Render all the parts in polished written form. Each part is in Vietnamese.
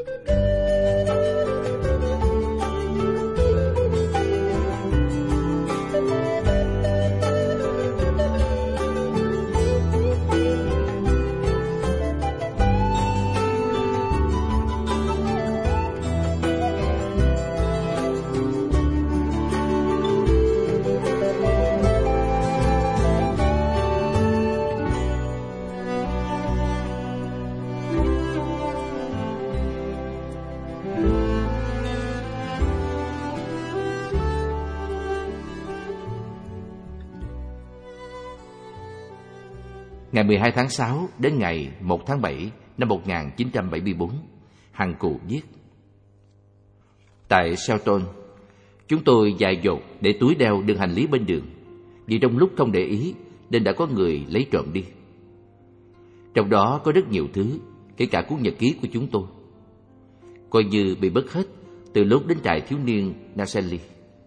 Ngày 12 tháng 6 đến ngày 1 tháng 7 năm 1974, Hằng Cù viết: Tại Shelton, chúng tôi dại dột để túi đeo đựng hành lý bên đường, vì trong lúc không để ý nên đã có người lấy trộm đi. Trong đó có rất nhiều thứ, kể cả cuốn nhật ký của chúng tôi, coi như bị mất hết từ lúc đến trại thiếu niên Naselli.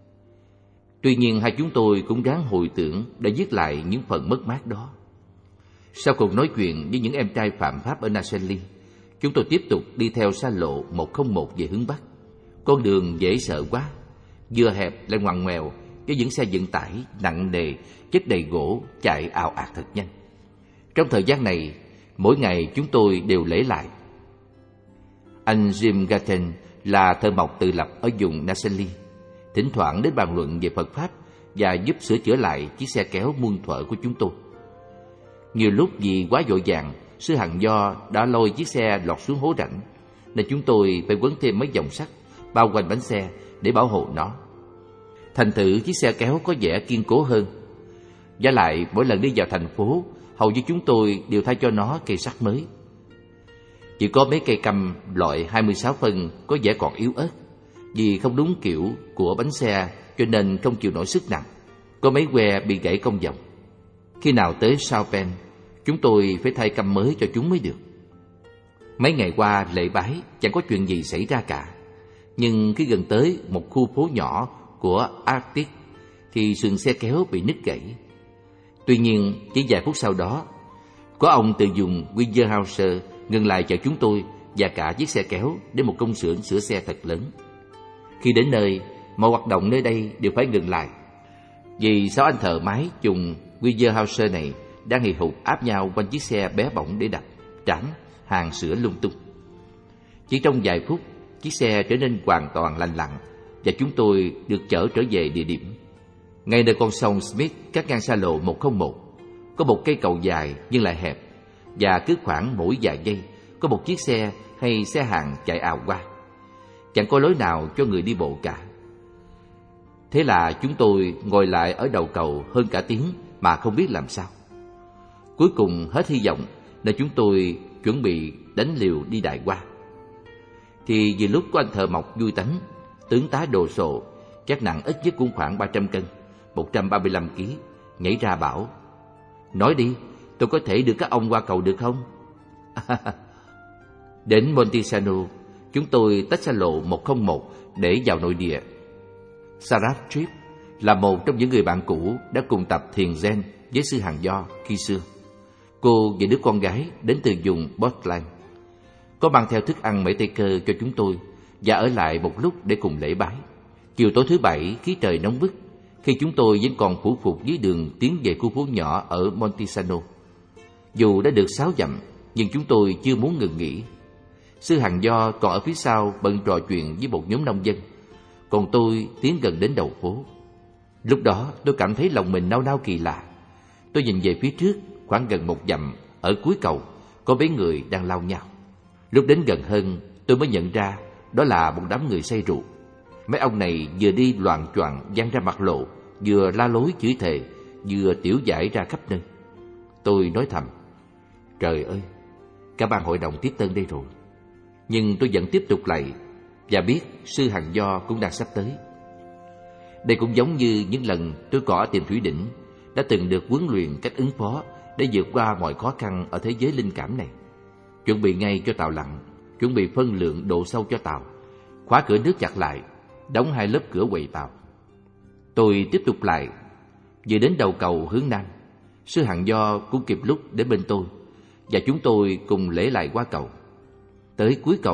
Tuy nhiên hai chúng tôi cũng ráng hồi tưởng để viết lại những phần mất mát đó. Sau cuộc nói chuyện với những em trai phạm pháp ở Naselli, chúng tôi tiếp tục đi theo xa lộ 101 về hướng Bắc. Con đường dễ sợ quá, vừa hẹp lại ngoằn ngoèo với những xe vận tải nặng nề chất đầy gỗ chạy ào ạt thật nhanh. Trong thời gian này, mỗi ngày chúng tôi đều lễ lại. Anh Jim Gatton là thợ mộc tự lập ở vùng Naselli, thỉnh thoảng đến bàn luận về Phật Pháp và giúp sửa chữa lại chiếc xe kéo muôn thuở của chúng tôi. Nhiều lúc vì quá vội vàng, sư Hằng Do đã lôi chiếc xe lọt xuống hố rãnh, nên chúng tôi phải quấn thêm mấy vòng sắt bao quanh bánh xe để bảo hộ nó. Thành thử chiếc xe kéo có vẻ kiên cố hơn. Vả lại mỗi lần đi vào thành phố, hầu như chúng tôi đều thay cho nó cây sắt mới. Chỉ có mấy cây căm loại 26 phân có vẻ còn yếu ớt, vì không đúng kiểu của bánh xe cho nên không chịu nổi sức nặng. Có mấy que bị gãy cong vòng. Khi nào tới South Bend, chúng tôi phải thay căm mới cho chúng mới được. Mấy ngày qua lễ bái chẳng có chuyện gì xảy ra cả. Nhưng khi gần tới một khu phố nhỏ của Arctic thì sườn xe kéo bị nứt gãy. Tuy nhiên chỉ vài phút sau đó, có ông từ vùng Weyerhaeuser ngừng lại chở chúng tôi và cả chiếc xe kéo đến một công xưởng sửa xe thật lớn. Khi đến nơi, mọi hoạt động nơi đây đều phải ngừng lại, vì 6 anh thợ mái dùng Weyerhaeuser này đang hì hục áp nhau quanh chiếc xe bé bỏng để đập, trảm, hàng sửa lung tung. Chỉ trong vài phút, chiếc xe trở nên hoàn toàn lành lặn và chúng tôi được chở trở về địa điểm. Ngay nơi con sông Smith cắt ngang xa lộ 101, có một cây cầu dài nhưng lại hẹp, và cứ khoảng mỗi vài giây có một chiếc xe hay xe hàng chạy ào qua. Chẳng có lối nào cho người đi bộ cả. Thế là chúng tôi ngồi lại ở đầu cầu hơn cả tiếng mà không biết làm sao. Cuối cùng hết hy vọng nên chúng tôi chuẩn bị đánh liều đi đại qua. Thì vì lúc có anh thợ mộc vui tánh, tướng tá đồ sộ, chắc nặng ít nhất cũng khoảng 300 cân, 135 kg, nhảy ra bảo: Nói đi, tôi có thể đưa các ông qua cầu được không? Đến Montesano, chúng tôi tách xa lộ 101 để vào nội địa. Sarah Tripp là một trong những người bạn cũ đã cùng tập thiền Zen với sư Hằng Do khi xưa. Cô và đứa con gái đến từ vùng Portland, có mang theo thức ăn mễ Tây Cơ cho chúng tôi và ở lại một lúc để cùng lễ bái. Chiều tối thứ Bảy, khí trời nóng bức, khi chúng tôi vẫn còn phủ phục dưới đường tiến về khu phố nhỏ ở Montesano. Dù đã được 6 dặm, nhưng chúng tôi chưa muốn ngừng nghỉ. Sư Hằng Do còn ở phía sau bận trò chuyện với một nhóm nông dân, còn tôi tiến gần đến đầu phố. Lúc đó tôi cảm thấy lòng mình nao nao kỳ lạ. Tôi nhìn về phía trước, khoảng gần 1 dặm, ở cuối cầu có mấy người đang lao nhau. Lúc đến gần hơn, tôi mới nhận ra đó là một đám người say rượu. Mấy ông này vừa đi loạng choạng văng ra mặt lộ, vừa la lối chửi thề, vừa tiểu giải ra khắp nơi. Tôi nói thầm: Trời ơi, cả ban hội đồng tiếp tân đây rồi. Nhưng tôi vẫn tiếp tục lạy và biết sư Hằng Do cũng đang sắp tới. Đây cũng giống như những lần tôi có ở Tiền Thủy Đỉnh, đã từng được huấn luyện cách ứng phó để vượt qua mọi khó khăn ở thế giới linh cảm này. Chuẩn bị ngay cho tàu lặn, chuẩn bị phân lượng độ sâu cho tàu, khóa cửa nước chặt lại, đóng 2 lớp cửa quầy tàu. Tôi tiếp tục lại, vừa đến đầu cầu hướng Nam, sư Hằng Do cũng kịp lúc đến bên tôi, và chúng tôi cùng lễ lại qua cầu. Tới cuối cầu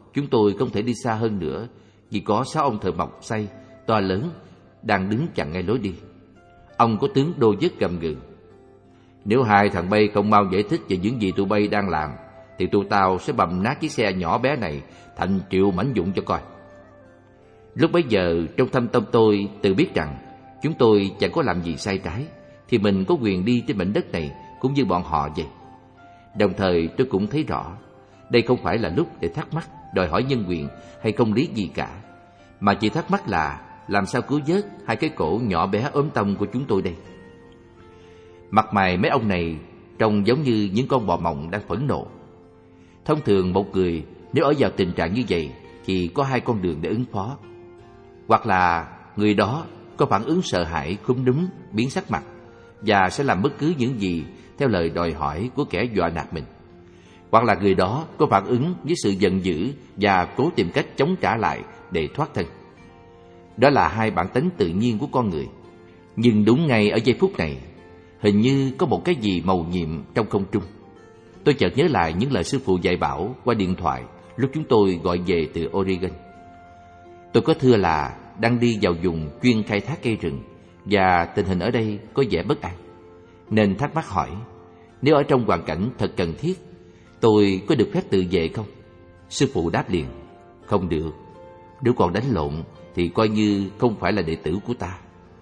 chúng tôi không thể đi xa hơn nữa vì có 6 ông thợ mộc xây to lớn đang đứng chặn ngay lối đi. Ông có tướng đô vất gầm gừ: "Nếu hai thằng bay không mau giải thích về những gì tụi bay đang làm thì tụi tao sẽ bầm nát chiếc xe nhỏ bé này thành triệu mảnh vụn cho coi." Lúc bấy giờ trong thâm tâm tôi tự biết rằng chúng tôi chẳng có làm gì sai trái, thì mình có quyền đi trên mảnh đất này cũng như bọn họ vậy. Đồng thời tôi cũng thấy rõ đây không phải là lúc để thắc mắc đòi hỏi nhân quyền hay công lý gì cả, mà chỉ thắc mắc là làm sao cứu vớt hai cái cổ nhỏ bé ốm tông của chúng tôi đây. Mặt mày mấy ông này trông giống như những con bò mộng đang phẫn nộ. Thông thường một người nếu ở vào tình trạng như vậy thì có 2 con đường để ứng phó. Hoặc là người đó có phản ứng sợ hãi, khúm núm, biến sắc mặt và sẽ làm bất cứ những gì theo lời đòi hỏi của kẻ dọa nạt mình. Hoặc là người đó có phản ứng với sự giận dữ và cố tìm cách chống trả lại để thoát thân. Đó là 2 bản tính tự nhiên của con người. Nhưng đúng ngay ở giây phút này, hình như có một cái gì mầu nhiệm trong không trung. Tôi chợt nhớ lại những lời sư phụ dạy bảo qua điện thoại lúc chúng tôi gọi về từ Oregon. Tôi có thưa là đang đi vào vùng chuyên khai thác cây rừng và tình hình ở đây có vẻ bất an, nên thắc mắc hỏi nếu ở trong hoàn cảnh thật cần thiết tôi có được phép tự vệ không? Sư phụ đáp liền: "Không được. Nếu con đánh lộn thì coi như không phải là đệ tử của ta.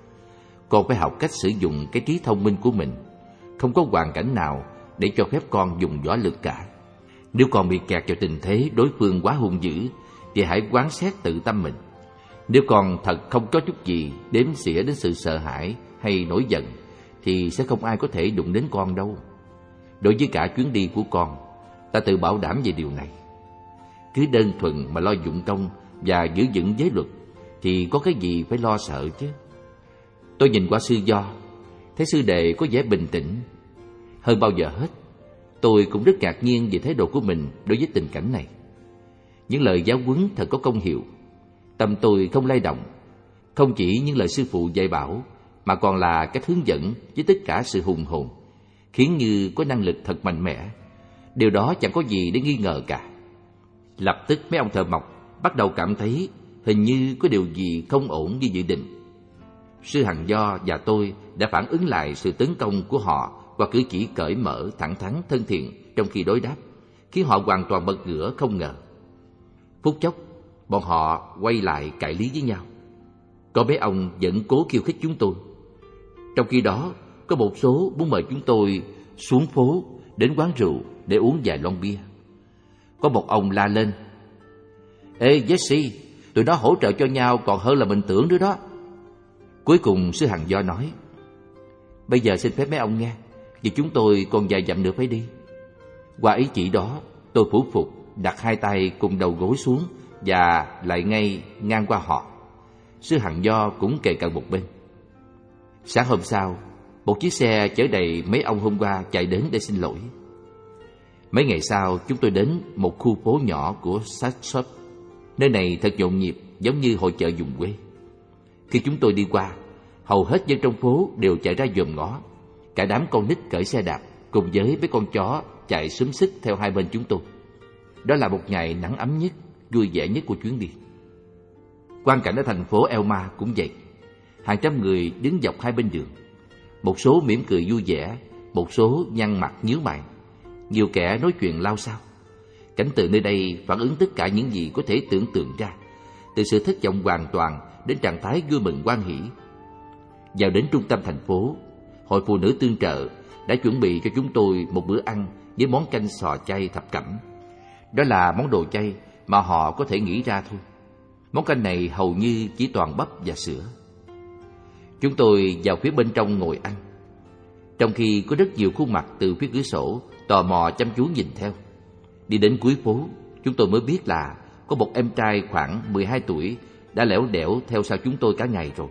Con phải học cách sử dụng cái trí thông minh của mình. Không có hoàn cảnh nào để cho phép con dùng võ lực cả. Nếu con bị kẹt vào tình thế đối phương quá hung dữ thì hãy quán xét tự tâm mình. Nếu con thật không có chút gì đếm xỉa đến sự sợ hãi hay nổi giận thì sẽ không ai có thể đụng đến con đâu. Đối với cả chuyến đi của con, ta tự bảo đảm về điều này. Cứ đơn thuần mà lo dụng công và giữ vững giới luật thì có cái gì phải lo sợ chứ." Tôi nhìn qua sư Do, thấy sư đệ có vẻ bình tĩnh. Hơn bao giờ hết, tôi cũng rất ngạc nhiên về thái độ của mình đối với tình cảnh này. Những lời giáo huấn thật có công hiệu. Tâm tôi không lay động. Không chỉ những lời sư phụ dạy bảo, mà còn là cách hướng dẫn với tất cả sự hùng hồn, khiến như có năng lực thật mạnh mẽ. Điều đó chẳng có gì để nghi ngờ cả. Lập tức mấy ông thợ mộc bắt đầu cảm thấy hình như có điều gì không ổn như dự định. Sư Hằng Do và tôi đã phản ứng lại sự tấn công của họ qua cử chỉ cởi mở, thẳng thắn, thân thiện trong khi đối đáp, khiến họ hoàn toàn bật ngửa không ngờ. Phút chốc, bọn họ quay lại cãi lý với nhau. Có mấy ông vẫn cố khiêu khích chúng tôi. Trong khi đó, có một số muốn mời chúng tôi xuống phố đến quán rượu để uống vài lon bia. Có một ông la lên: "Ê Jesse, tụi nó hỗ trợ cho nhau còn hơn là mình tưởng nữa đó." Cuối cùng sư Hằng Do nói: "Bây giờ xin phép mấy ông nghe, vì chúng tôi còn vài dặm nữa phải đi." Qua ý chỉ đó, tôi phủ phục đặt 2 tay cùng đầu gối xuống và lại ngay ngang qua họ. Sư Hằng Do cũng kề cận một bên. Sáng hôm sau, một chiếc xe chở đầy mấy ông hôm qua chạy đến để xin lỗi. Mấy ngày sau, chúng tôi đến một khu phố nhỏ của Saxop. Nơi này thật nhộn nhịp, giống như hội chợ vùng quê. Khi chúng tôi đi qua, hầu hết dân trong phố đều chạy ra dòm ngó. Cả đám con nít cởi xe đạp cùng với mấy con chó chạy xúm xít theo hai bên chúng tôi. Đó là một ngày nắng ấm nhất, vui vẻ nhất của chuyến đi. Quang cảnh ở thành phố Elma cũng vậy. Hàng trăm người đứng dọc hai bên đường. Một số mỉm cười vui vẻ, một số nhăn mặt nhíu mày. Nhiều kẻ nói chuyện lao xao. Cảnh tượng nơi đây phản ứng tất cả những gì có thể tưởng tượng ra, từ sự thất vọng hoàn toàn đến trạng thái vui mừng hoan hỉ. Vào đến trung tâm thành phố, Hội Phụ Nữ Tương Trợ đã chuẩn bị cho chúng tôi một bữa ăn với món canh sò chay thập cẩm. Đó là món đồ chay mà họ có thể nghĩ ra thôi. Món canh này hầu như chỉ toàn bắp và sữa. Chúng tôi vào phía bên trong ngồi ăn, trong khi có rất nhiều khuôn mặt từ phía cửa sổ tò mò chăm chú nhìn theo. Đi đến cuối phố, chúng tôi mới biết là có một em trai khoảng 12 tuổi đã lẻo đẻo theo sau chúng tôi cả ngày rồi.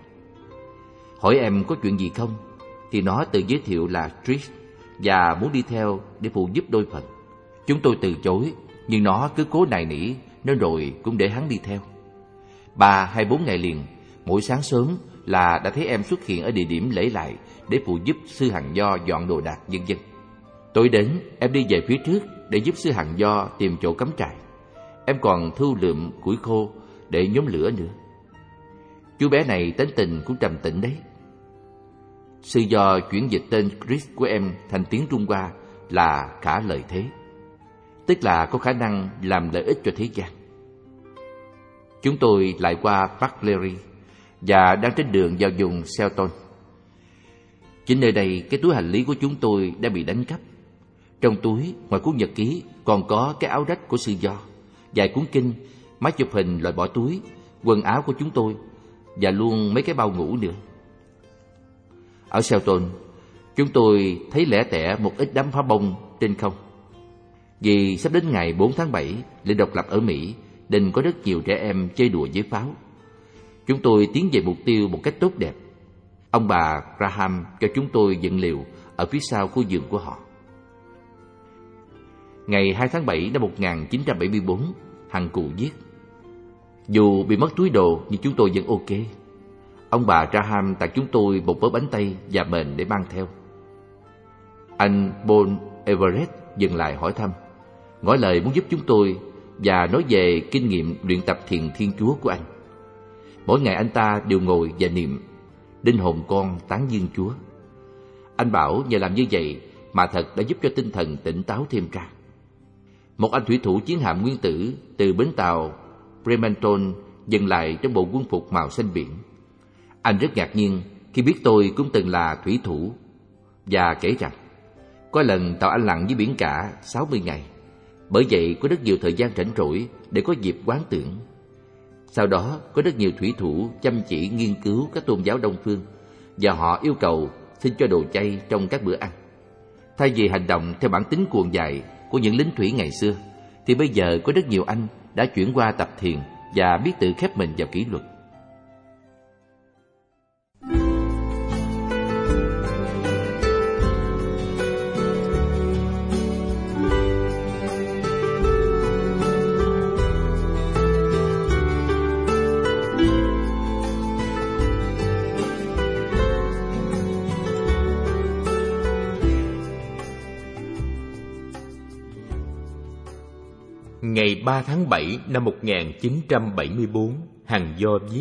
Hỏi em có chuyện gì không, thì nó tự giới thiệu là Trish và muốn đi theo để phụ giúp đôi phần. Chúng tôi từ chối, nhưng nó cứ cố nài nỉ nên rồi cũng để hắn đi theo. 3 hay 4 ngày liền, mỗi sáng sớm là đã thấy em xuất hiện ở địa điểm lễ lại để phụ giúp sư Hằng Do dọn đồ đạc vân vân. Tối đến, em đi về phía trước để giúp sư Hằng Do tìm chỗ cắm trại. Em còn thu lượm củi khô để nhóm lửa nữa. Chú bé này tính tình cũng trầm tĩnh đấy. Sư Do chuyển dịch tên Chris của em thành tiếng Trung Hoa là Khả Lợi Thế, tức là có khả năng làm lợi ích cho thế gian. Chúng tôi lại qua Buckley và đang trên đường vào vùng Shelton. Chính nơi đây, cái túi hành lý của chúng tôi đã bị đánh cắp. Trong túi, ngoài cuốn nhật ký, còn có cái áo rách của sư Do, vài cuốn kinh, máy chụp hình loại bỏ túi, quần áo của chúng tôi và luôn mấy cái bao ngủ nữa. Ở Shelton, chúng tôi thấy lẻ tẻ một ít đám pháo bông trên không. Vì sắp đến ngày 4 tháng 7, lễ độc lập ở Mỹ, nên có rất nhiều trẻ em chơi đùa với pháo. Chúng tôi tiến về mục tiêu một cách tốt đẹp. Ông bà Graham cho chúng tôi dựng lều ở phía sau khu vườn của họ. Ngày 2 tháng 7 năm 1974, Hằng Cụ viết: dù bị mất túi đồ nhưng chúng tôi vẫn ok. Ông bà Graham tặng chúng tôi một bó bánh tay và mền để mang theo. Anh Paul Everett dừng lại hỏi thăm, ngỏ lời muốn giúp chúng tôi và nói về kinh nghiệm luyện tập thiền Thiên Chúa của anh. Mỗi ngày anh ta đều ngồi và niệm: linh hồn con tán dương Chúa. Anh bảo nhờ làm như vậy mà thật đã giúp cho tinh thần tỉnh táo thêm ra. Một anh thủy thủ chiến hạm nguyên tử từ bến tàu Bremerton dừng lại trong bộ quân phục màu xanh biển. Anh rất ngạc nhiên khi biết tôi cũng từng là thủy thủ và kể rằng có lần tàu anh lặn dưới biển cả 60 ngày. Bởi vậy có rất nhiều thời gian rảnh rỗi để có dịp quán tưởng. Sau đó có rất nhiều thủy thủ chăm chỉ nghiên cứu các tôn giáo Đông phương và họ yêu cầu xin cho đồ chay trong các bữa ăn. Thay vì hành động theo bản tính cuồng dại của những lính thủy ngày xưa, thì bây giờ có rất nhiều anh đã chuyển qua tập thiền và biết tự khép mình vào kỷ luật. Ngày 3 tháng 7 năm 1974, Hằng Do viết: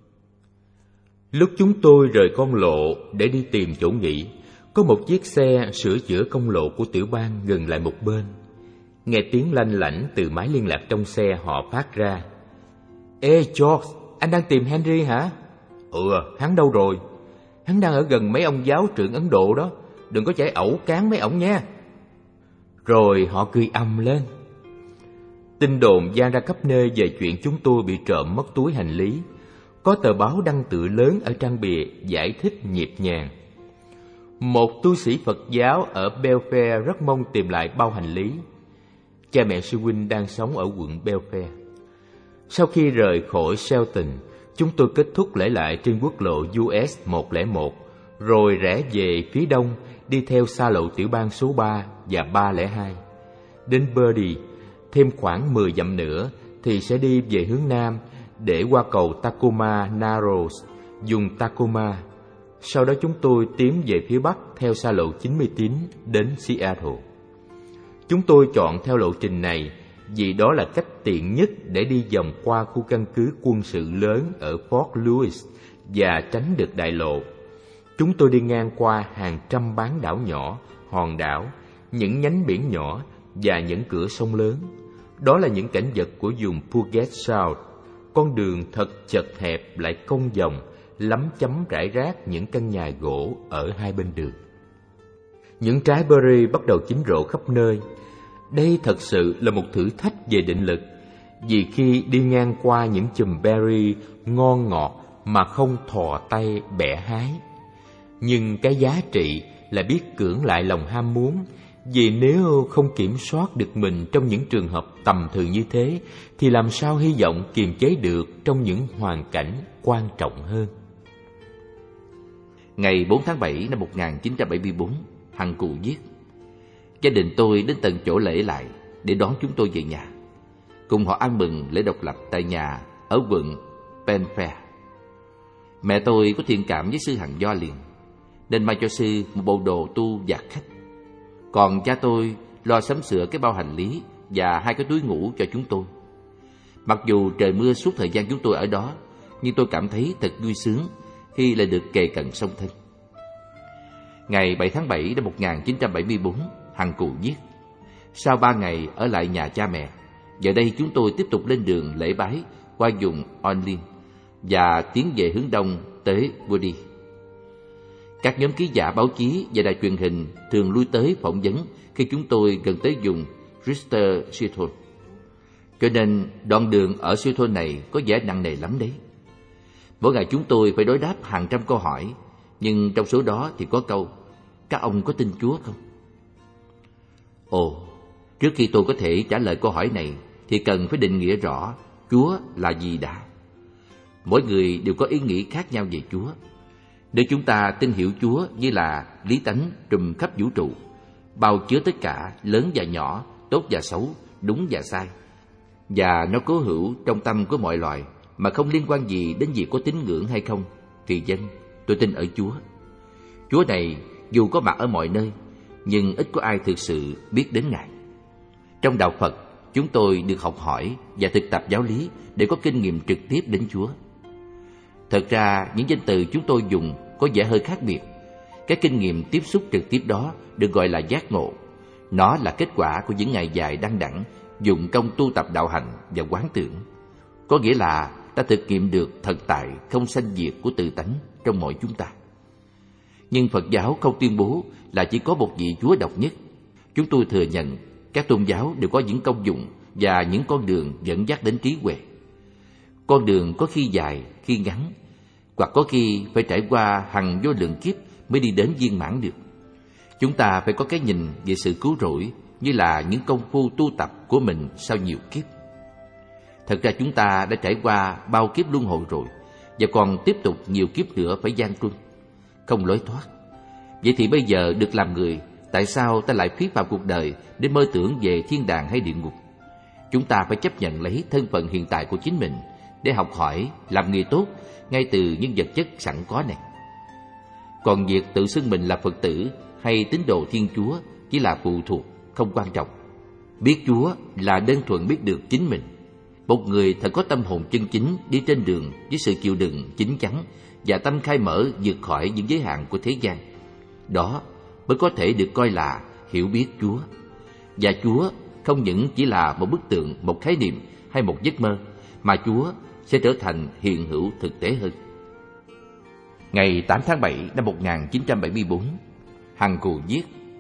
lúc chúng tôi rời con lộ để đi tìm chỗ nghỉ, có một chiếc xe sửa chữa công lộ của tiểu bang ngừng lại một bên. Nghe tiếng lanh lảnh từ máy liên lạc trong xe họ phát ra: Ê George, anh đang tìm Henry hả? Hắn đâu rồi? Hắn đang ở gần mấy ông giáo trưởng Ấn Độ đó, đừng có chạy ẩu cán mấy ổng nha. Rồi họ cười ầm lên. Tin đồn vang ra khắp nơi về chuyện chúng tôi bị trộm mất túi hành lý. Có tờ báo đăng tựa lớn ở trang bìa giải thích nhịp nhàng: một tu sĩ Phật giáo ở Belfair rất mong tìm lại bao hành lý. Cha mẹ sư huynh đang sống ở quận Belfair. Sau khi rời khỏi Shelton, chúng tôi kết thúc lễ lại trên quốc lộ US 101, rồi rẽ về phía đông đi theo xa lộ tiểu bang số 3 và 302. Đến Birdie, thêm khoảng 10 dặm nữa thì sẽ đi về hướng nam để qua cầu Tacoma Narrows, dùng Tacoma. Sau đó chúng tôi tiến về phía bắc theo xa lộ 99 đến Seattle. Chúng tôi chọn theo lộ trình này vì đó là cách tiện nhất để đi vòng qua khu căn cứ quân sự lớn ở Fort Lewis và tránh được đại lộ. Chúng tôi đi ngang qua hàng trăm bán đảo nhỏ, hòn đảo, những nhánh biển nhỏ và những cửa sông lớn. Đó là những cảnh vật của vùng Puget Sound, con đường thật chật hẹp lại cong vòng, lắm chấm rải rác những căn nhà gỗ ở hai bên đường. Những trái berry bắt đầu chín rộ khắp nơi. Đây thật sự là một thử thách về định lực, vì khi đi ngang qua những chùm berry ngon ngọt mà không thò tay bẻ hái. Nhưng cái giá trị là biết cưỡng lại lòng ham muốn, vì nếu không kiểm soát được mình trong những trường hợp tầm thường như thế, thì làm sao hy vọng kiềm chế được trong những hoàn cảnh quan trọng hơn. Ngày 4 tháng 7 năm 1974, Hằng Cụ viết: gia đình tôi đến tận chỗ lễ lại để đón chúng tôi về nhà, cùng họ ăn mừng lễ độc lập tại nhà ở quận Belfair. Mẹ tôi có thiện cảm với sư Hằng Do liền, nên mang cho sư một bộ đồ tu và khách. Còn cha tôi lo sắm sửa cái bao hành lý và hai cái túi ngủ cho chúng tôi. Mặc dù trời mưa suốt thời gian chúng tôi ở đó, nhưng tôi cảm thấy thật vui sướng khi lại được kề cận song thân. Ngày 7 tháng 7 năm 1974, Hằng Cù viết: sau 3 ngày ở lại nhà cha mẹ, giờ đây chúng tôi tiếp tục lên đường lễ bái qua vùng Onlin và tiến về hướng đông tới Budi. Các nhóm ký giả báo chí và đài truyền hình thường lui tới phỏng vấn khi chúng tôi gần tới vùng Rister Siton. Cho nên đoạn đường ở Siton này có vẻ nặng nề lắm đấy. Mỗi ngày chúng tôi phải đối đáp hàng trăm câu hỏi, nhưng trong số đó thì có câu: các ông có tin Chúa không? Ồ, trước khi tôi có thể trả lời câu hỏi này thì cần phải định nghĩa rõ Chúa là gì đã. Mỗi người đều có ý nghĩ khác nhau về Chúa. Nếu chúng ta tin hiểu Chúa như là lý tánh trùm khắp vũ trụ, bao chứa tất cả lớn và nhỏ, tốt và xấu, đúng và sai, và nó cố hữu trong tâm của mọi loài mà không liên quan gì đến việc có tín ngưỡng hay không, thì dân, tôi tin ở Chúa. Chúa này dù có mặt ở mọi nơi, nhưng ít có ai thực sự biết đến Ngài. Trong đạo Phật, chúng tôi được học hỏi và thực tập giáo lý để có kinh nghiệm trực tiếp đến Chúa. Thật ra, những danh từ chúng tôi dùng có vẻ hơi khác biệt. Cái kinh nghiệm tiếp xúc trực tiếp đó được gọi là giác ngộ. Nó là kết quả của những ngày dài đăng đẳng dùng công tu tập đạo hành và quán tưởng. Có nghĩa là ta thực nghiệm được thật tại không sanh diệt của tự tánh trong mọi chúng ta. Nhưng Phật giáo không tuyên bố là chỉ có một vị Chúa độc nhất. Chúng tôi thừa nhận các tôn giáo đều có những công dụng và những con đường dẫn dắt đến trí huệ. Con đường có khi dài, khi ngắn, hoặc có khi phải trải qua hàng vô lượng kiếp mới đi đến viên mãn được. Chúng ta phải có cái nhìn về sự cứu rỗi như là những công phu tu tập của mình sau nhiều kiếp. Thật ra chúng ta đã trải qua bao kiếp luân hồi rồi, và còn tiếp tục nhiều kiếp nữa phải gian truân, không lối thoát. Vậy thì bây giờ được làm người, tại sao ta lại phí phạm cuộc đời để mơ tưởng về thiên đàng hay địa ngục? Chúng ta phải chấp nhận lấy thân phận hiện tại của chính mình để học hỏi, làm người tốt ngay từ những vật chất sẵn có này. Còn việc tự xưng mình là Phật tử hay tín đồ Thiên Chúa chỉ là phụ thuộc, không quan trọng. Biết Chúa là đơn thuần biết được chính mình. Một người thật có tâm hồn chân chính đi trên đường với sự chịu đựng chín chắn và tâm khai mở vượt khỏi những giới hạn của thế gian. Đó mới có thể được coi là hiểu biết Chúa. Và Chúa không những chỉ là một bức tượng, một khái niệm hay một giấc mơ, mà Chúa sẽ trở thành hiện hữu thực tế hơn. Ngày 8 tháng 7 năm 1974, Hằng Cù viết: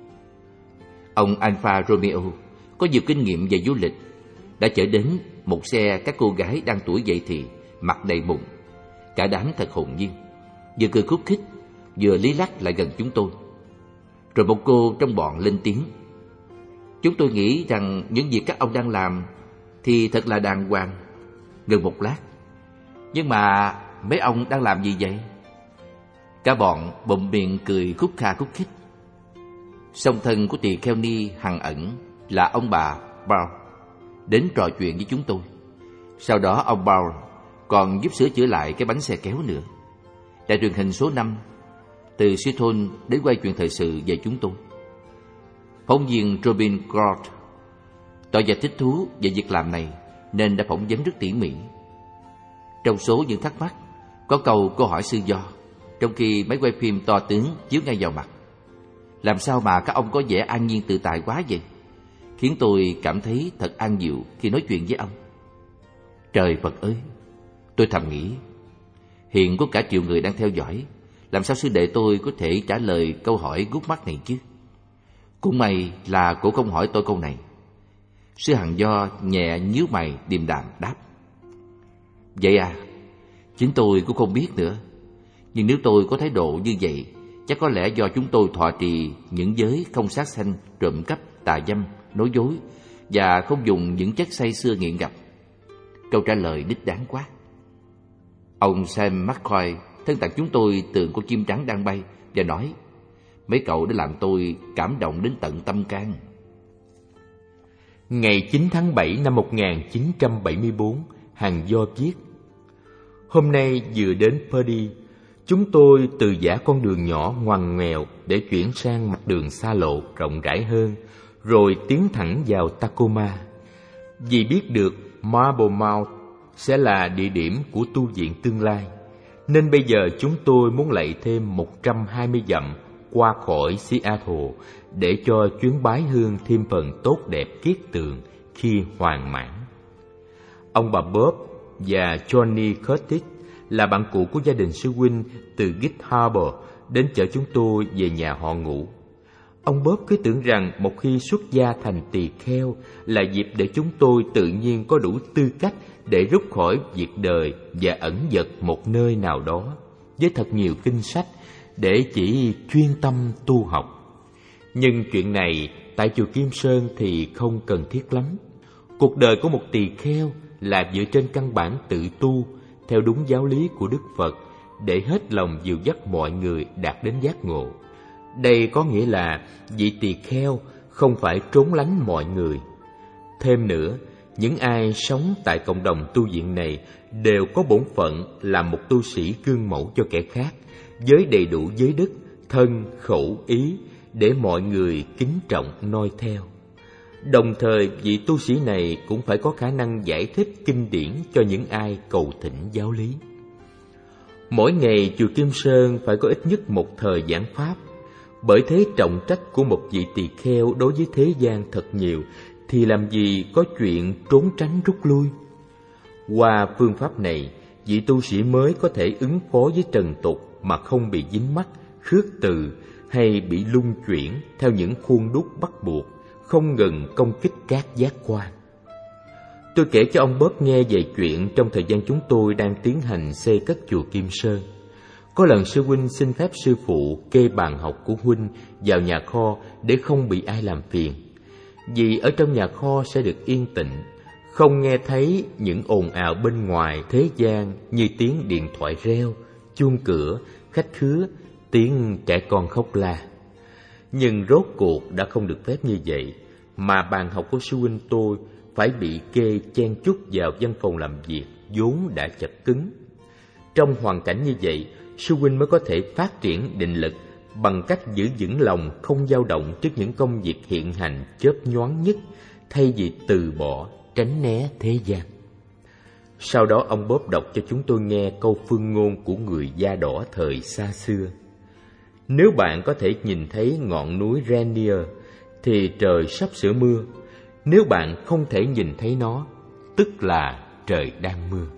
ông Alfa Romeo có nhiều kinh nghiệm về du lịch, đã chở đến một xe các cô gái đang tuổi dậy thì, mặt đầy mụn. Cả đám thật hồn nhiên, vừa cười khúc khích, vừa lý lắc lại gần chúng tôi. Rồi một cô trong bọn lên tiếng: chúng tôi nghĩ rằng những việc các ông đang làm thì thật là đàng hoàng. Ngừng một lát: nhưng mà mấy ông đang làm gì vậy? Cả bọn bụm miệng cười khúc khích. Song thân của tỳ kheo ni hằng ẩn là ông bà Bao đến trò chuyện với chúng tôi. Sau đó ông Bao còn giúp sửa chữa lại cái bánh xe kéo nữa. Đài truyền hình số 5 từ Seattle đến quay chuyện thời sự về chúng tôi. Phóng viên Robin Gord tỏ ra thích thú về việc làm này nên đã phỏng vấn rất tỉ mỉ. Trong số những thắc mắc, có câu hỏi sư do, trong khi máy quay phim to tướng chiếu ngay vào mặt: làm sao mà các ông có vẻ an nhiên tự tại quá vậy? Khiến tôi cảm thấy thật an dịu khi nói chuyện với ông. Trời Phật ơi! Tôi thầm nghĩ, hiện có cả triệu người đang theo dõi, làm sao sư đệ tôi có thể trả lời câu hỏi gút mắt này chứ? Cũng may là cổ không hỏi tôi câu này. Sư Hằng Do nhẹ nhíu mày điềm đạm đáp: vậy à, chính tôi cũng không biết nữa. Nhưng nếu tôi có thái độ như vậy, chắc có lẽ do chúng tôi thọ trì những giới không sát sanh, trộm cắp, tà dâm, nói dối và không dùng những chất say sưa nghiện ngập. Câu trả lời đích đáng quá. Ông Sam McCoy thân tặng chúng tôi tượng con chim trắng đang bay và nói: mấy cậu đã làm tôi cảm động đến tận tâm can. Ngày 9 tháng 7 năm 1974, Hằng Do viết: hôm nay vừa đến Purdy, chúng tôi từ giã con đường nhỏ ngoằn ngoèo để chuyển sang mặt đường xa lộ rộng rãi hơn, rồi tiến thẳng vào Tacoma. Vì biết được Marble Mount sẽ là địa điểm của tu viện tương lai, nên bây giờ chúng tôi muốn lạy thêm 120 dặm qua khỏi Seattle để cho chuyến bái hương thêm phần tốt đẹp kiết tường khi hoàn mãn. Ông bà Bob và Johnny Curtis là bạn cũ của gia đình sư huynh từ Gig Harbor đến chở chúng tôi về nhà họ ngủ. Ông Bob cứ tưởng rằng một khi xuất gia thành tỳ kheo là dịp để chúng tôi tự nhiên có đủ tư cách để rút khỏi việc đời và ẩn dật một nơi nào đó với thật nhiều kinh sách để chỉ chuyên tâm tu học. Nhưng chuyện này tại chùa Kim Sơn thì không cần thiết lắm. Cuộc đời của một tỳ kheo là dựa trên căn bản tự tu theo đúng giáo lý của Đức Phật để hết lòng dìu dắt mọi người đạt đến giác ngộ. Đây có nghĩa là vị tỳ kheo không phải trốn lánh mọi người. Thêm nữa, những ai sống tại cộng đồng tu viện này đều có bổn phận làm một tu sĩ gương mẫu cho kẻ khác, với đầy đủ giới đức, thân, khẩu, ý để mọi người kính trọng noi theo. Đồng thời, vị tu sĩ này cũng phải có khả năng giải thích kinh điển cho những ai cầu thỉnh giáo lý. Mỗi ngày chùa Kim Sơn phải có ít nhất một thời giảng pháp. Bởi thế trọng trách của một vị tỳ kheo đối với thế gian thật nhiều, thì làm gì có chuyện trốn tránh rút lui. Qua phương pháp này, vị tu sĩ mới có thể ứng phó với trần tục mà không bị dính mắc, khước từ hay bị lung chuyển theo những khuôn đúc bắt buộc, không ngừng công kích các giác quan. Tôi kể cho ông Bob nghe về chuyện trong thời gian chúng tôi đang tiến hành xây cất chùa Kim Sơn. Có lần sư huynh xin phép sư phụ kê bàn học của huynh vào nhà kho để không bị ai làm phiền. Vì ở trong nhà kho sẽ được yên tĩnh, không nghe thấy những ồn ào bên ngoài thế gian như tiếng điện thoại reo, chuông cửa, khách khứa, tiếng trẻ con khóc la. Nhưng rốt cuộc đã không được phép như vậy, mà bàn học của sư huynh tôi phải bị kê chen chúc vào văn phòng làm việc vốn đã chật cứng. Trong hoàn cảnh như vậy, sư huynh mới có thể phát triển định lực bằng cách giữ vững lòng không dao động trước những công việc hiện hành chớp nhoáng nhất, thay vì từ bỏ, tránh né thế gian. Sau đó ông Bob đọc cho chúng tôi nghe câu phương ngôn của người da đỏ thời xa xưa. Nếu bạn có thể nhìn thấy ngọn núi Rainier thì trời sắp sửa mưa. Nếu bạn không thể nhìn thấy nó, tức là trời đang mưa.